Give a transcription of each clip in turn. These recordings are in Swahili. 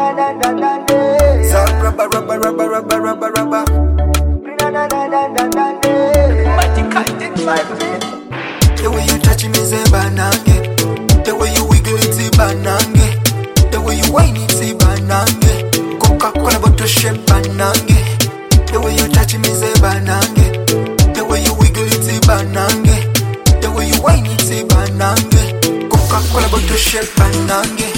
The way you touch me say banange, the way you wiggle it banange, the way you whine it banange, Coca-Cola bottle shape banange. The way you touch me say banange, the way you wiggle it banange, the way you whine it banange, Coca-Cola bottle shape banange.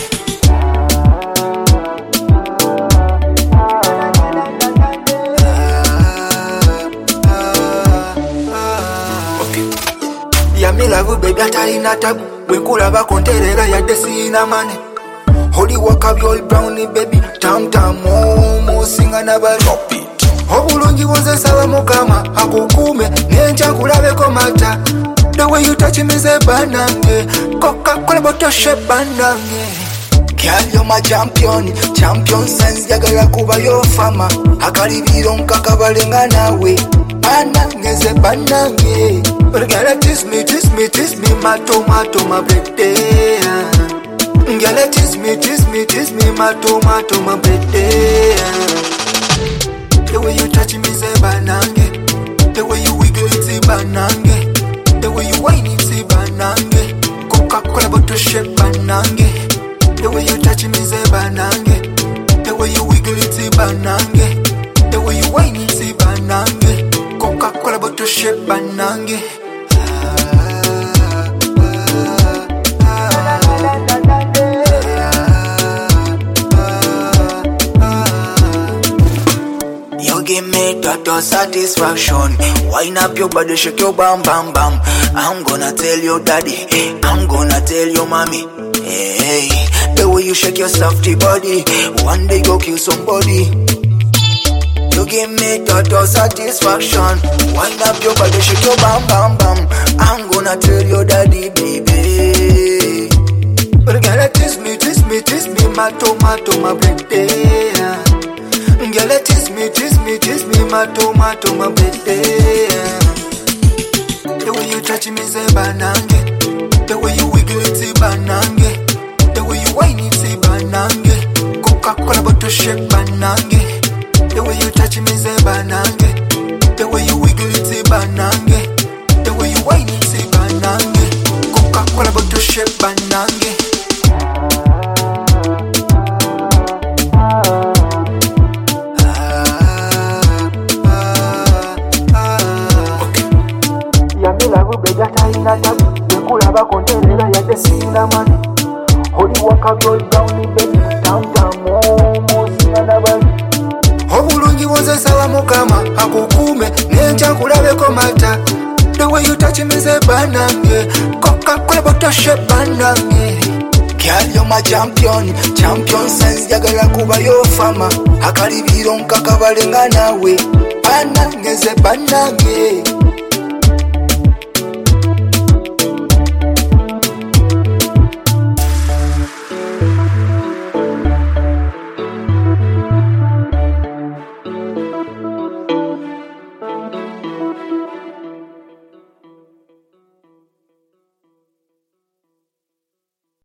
Me love baby atalina tabu bwenkulaba konterera yadde sina mane Holy waka byol brownie baby tam tam singa nabali obulungi bonze sawa mukama akukume nenja kulabeko mata the way you touch me say banange Coca-Cola bottle shape banange Girl, you're my champion sense jagala kuba yo fama akalibiro nkakabalenga nawe banange ze banange but girl, tease me, my tomato, my birthday. Girl, tease me, my tomato, my birthday. The way you touch me, say banange. The way you wiggle it, say banange. The way you whine it, say banange. Coca-Cola bottle shape banange. The way you touch me, say banange. The way you wiggle it, say banange. The way you whine it, say banange. Coca-Cola bottle shape banange. You give me total satisfaction. Wind up your body, shake your bam bam bam. I'm gonna tell your daddy, I'm gonna tell your mommy. Hey, the way you shake your softy body, one day go kill somebody. You give me total satisfaction. Wind up your body, shake your bam bam bam. I'm gonna tell your daddy, baby. But girl, tease me, my tomato, my birthday. Girl, tease me, my tomato, my birthday. The way you touch me, say banange. The way you wiggle it, say banange. The way you whine it, say banange. Coca-Cola bottle shape banange. The way you touch me, say banange. The way you wiggle it, say banange. The way you whine it, say banange. Coca-Cola bottle shape banange. Me love baby atalina tabu bwenkulaba konterera yadde sina mane Holy waka byol brownie baby tam tam singa nabali obulungi bonze sawa mukama akukume nenja kulabeko mata the way you touch me say banange Coca-Cola bottle shape banange Girl, you're my champion sense jagala kuba yo fama akalibiro nkakabalenga nawe banange ze banange